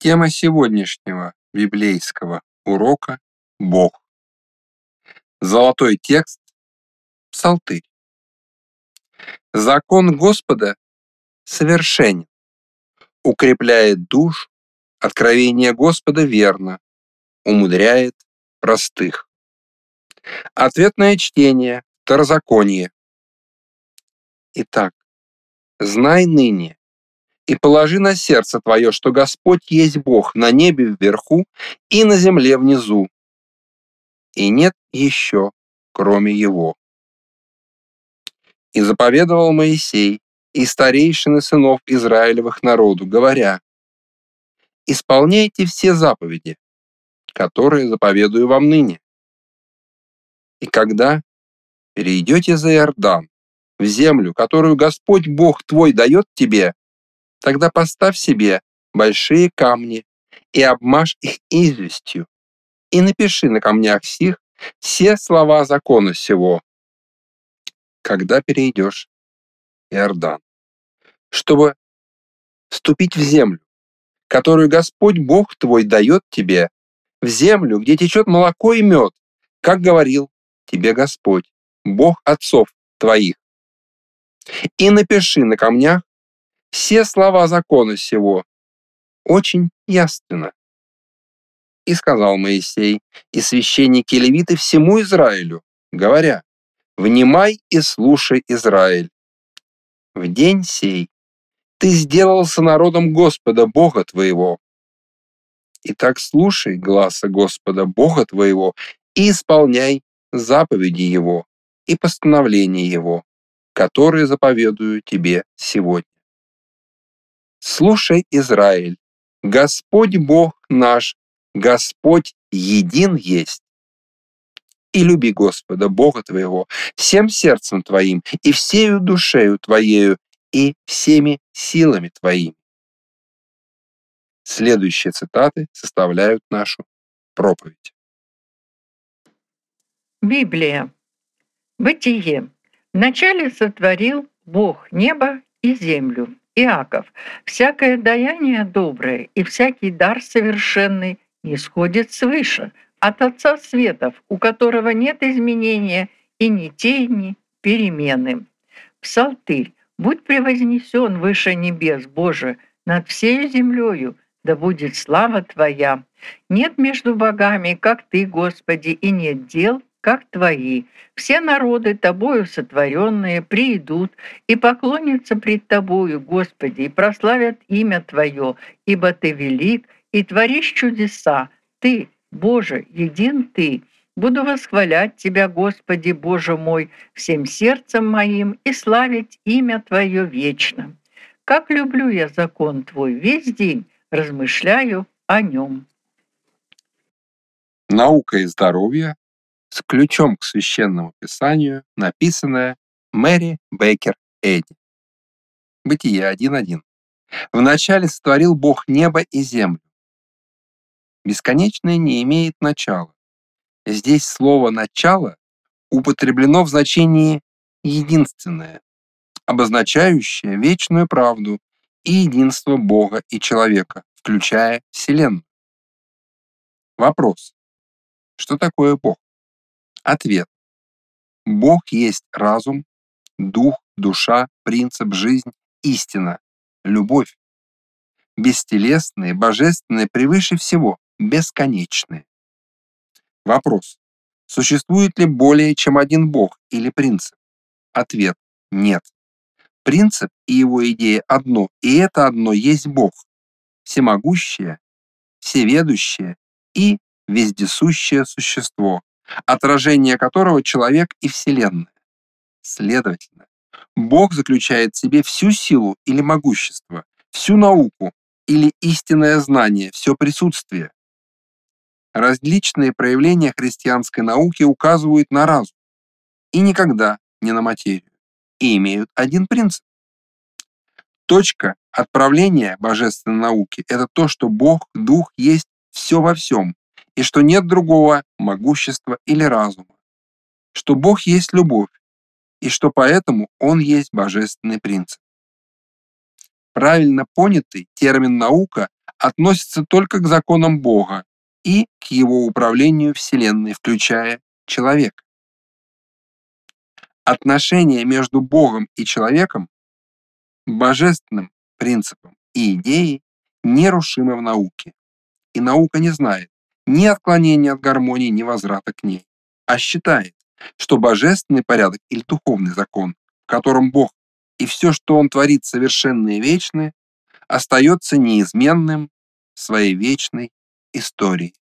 Тема сегодняшнего библейского урока – Бог. Золотой текст – Псалтырь. Закон Господа совершенен, укрепляет душ, откровение Господа верно, умудряет простых. Ответное чтение – Второзаконие. Итак, знай ныне и положи на сердце твое, что Господь есть Бог на небе вверху и на земле внизу, и нет еще, кроме Его. И заповедовал Моисей и старейшины сынов Израилевых народу, говоря: исполняйте все заповеди, которые заповедую вам ныне. И когда перейдете за Иордан, в землю, которую Господь Бог твой дает тебе, тогда поставь себе большие камни и обмажь их известью, и напиши на камнях сих все слова закона сего, когда перейдешь Иордан, чтобы вступить в землю, которую Господь Бог твой дает тебе, в землю, где течет молоко и мед, как говорил тебе Господь, Бог отцов твоих. И напиши на камнях все слова закона сего очень ясно. И сказал Моисей и священники и левиты всему Израилю, говоря: внимай и слушай, Израиль. В день сей ты сделался народом Господа Бога твоего. Итак, слушай гласа Господа Бога твоего и исполняй заповеди Его и постановления Его, которые заповедую тебе сегодня. Слушай, Израиль, Господь Бог наш, Господь един есть. И люби Господа Бога твоего всем сердцем твоим и всею душею твоею и всеми силами твоими. Следующие цитаты составляют нашу проповедь. Библия. Бытие. Вначале сотворил Бог небо и землю. Иаков. Всякое даяние доброе и всякий дар совершенный нисходит свыше, от Отца светов, у которого нет изменения и ни тени перемены. Псалтырь. Будь превознесен выше небес, Боже, над всею землею, да будет слава Твоя. Нет между богами, как Ты, Господи, и нет дел, как Твои. Все народы Тобою сотворенные приидут и поклонятся пред Тобою, Господи, и прославят имя Твое, ибо Ты велик и творишь чудеса. Ты, Боже, един Ты. Буду восхвалять Тебя, Господи, Боже мой, всем сердцем моим и славить имя Твое вечно. Как люблю я закон Твой, весь день размышляю о нем. «Наука и здоровье» с ключом к священному писанию, написанное Мэри Бейкер Эдди. Бытие 1.1. Вначале сотворил Бог небо и землю. Бесконечное не имеет начала. Здесь слово «начало» употреблено в значении «единственное», обозначающее вечную правду и единство Бога и человека, включая Вселенную. Вопрос: что такое Бог? Ответ: Бог есть разум, дух, душа, принцип, жизнь, истина, любовь. Бестелесные, божественные, превыше всего, бесконечные. Вопрос: существует ли более чем один Бог или принцип? Ответ: нет. Принцип и его идея одно, и это одно есть Бог, всемогущее, всеведущее и вездесущее существо, отражение которого человек и Вселенная. Следовательно, Бог заключает в себе всю силу или могущество, всю науку или истинное знание, все присутствие. Различные проявления христианской науки указывают на разум и никогда не на материю, и имеют один принцип. Точка отправления божественной науки – это то, что Бог, Дух, есть все во всем, и что нет другого могущества или разума, что Бог есть любовь, и что поэтому Он есть божественный принцип. Правильно понятый термин «наука» относится только к законам Бога и к его управлению Вселенной, включая человека. Отношения между Богом и человеком, божественным принципом и идеей нерушимы в науке. И наука не знает ни отклонения от гармонии, ни возврата к ней, а считает, что божественный порядок или духовный закон, в котором Бог и все, что Он творит, совершенное и вечное, остается неизменным в своей вечной истории.